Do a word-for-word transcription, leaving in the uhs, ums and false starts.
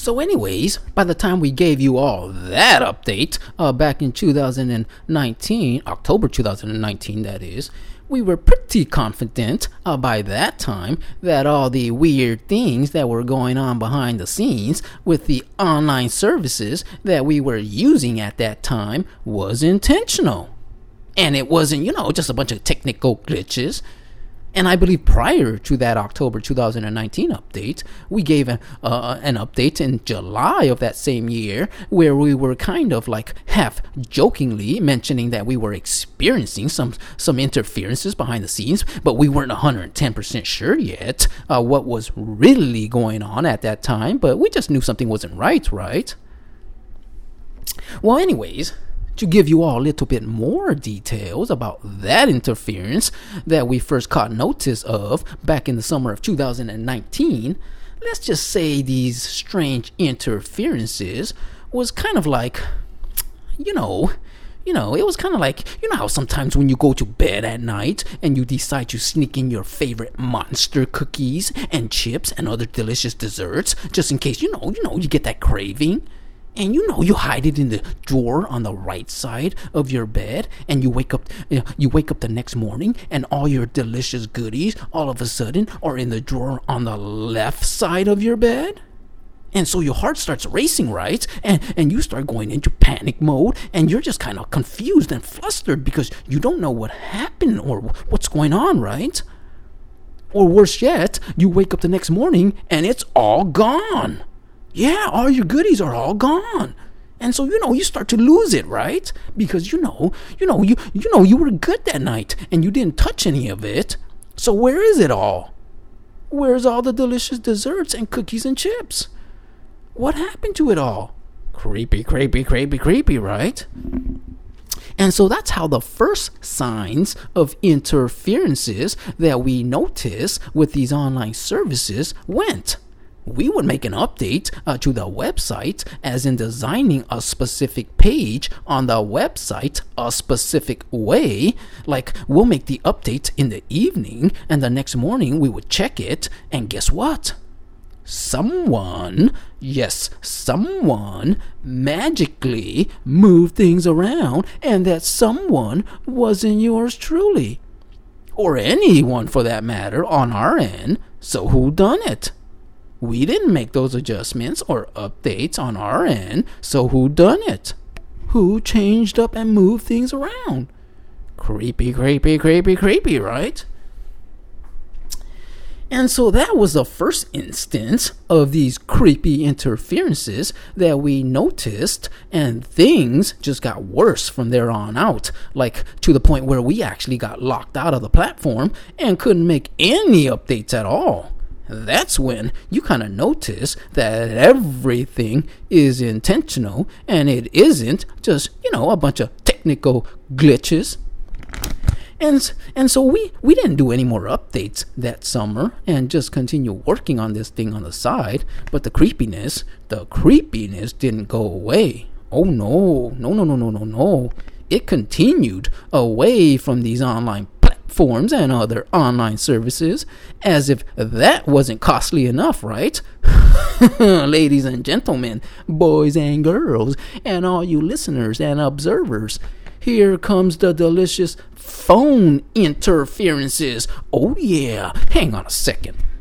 So anyways, by the time we gave you all that update uh, back in two thousand nineteen, October two thousand nineteen that is, we were pretty confident uh, by that time that all the weird things that were going on behind the scenes with the online services that we were using at that time was intentional. And it wasn't, you know, just a bunch of technical glitches. And I believe prior to that October two thousand nineteen update, we gave a, uh, an update in July of that same year where we were kind of like half jokingly mentioning that we were experiencing some, some interferences behind the scenes, but we weren't one hundred ten percent sure yet uh, what was really going on at that time, but we just knew something wasn't right, right? Well, anyways, to give you all a little bit more details about that interference that we first caught notice of back in the summer of two thousand nineteen, let's just say these strange interferences was kind of like, you know, you know, it was kind of like, you know how sometimes when you go to bed at night and you decide to sneak in your favorite monster cookies and chips and other delicious desserts just in case, you know, you know, you get that craving? And you know, you hide it in the drawer on the right side of your bed, and you wake up, you know, you wake up the next morning, and all your delicious goodies, all of a sudden, are in the drawer on the left side of your bed. And so your heart starts racing, right? And and you start going into panic mode, and you're just kind of confused and flustered because you don't know what happened or what's going on, right? Or worse yet, you wake up the next morning, and it's all gone. Yeah, all your goodies are all gone. And so, you know, you start to lose it, right? Because, you know, you know, you you know, you were good that night and you didn't touch any of it. So where is it all? Where's all the delicious desserts and cookies and chips? What happened to it all? Creepy, creepy, creepy, creepy, right? And so that's how the first signs of interferences that we notice with these online services went. We would make an update uh, to the website, as in designing a specific page on the website a specific way. Like, we'll make the update in the evening, and the next morning we would check it, and guess what? Someone, yes, someone magically moved things around, and that someone wasn't yours truly. Or anyone for that matter on our end. So who done it? We didn't make those adjustments or updates on our end, so who done it? Who changed up and moved things around? Creepy, creepy, creepy, creepy, right? And so that was the first instance of these creepy interferences that we noticed, and things just got worse from there on out, like to the point where we actually got locked out of the platform and couldn't make any updates at all. That's when you kind of notice that everything is intentional and it isn't just, you know, a bunch of technical glitches. And and so we, we didn't do any more updates that summer and just continue working on this thing on the side. But the creepiness, the creepiness didn't go away. Oh no, no, no, no, no, no, no. It continued away from these online platforms and other online services, as if that wasn't costly enough, right? Ladies and gentlemen, boys and girls, and all you listeners and observers, here comes the delicious phone interferences. Oh yeah, hang on a second.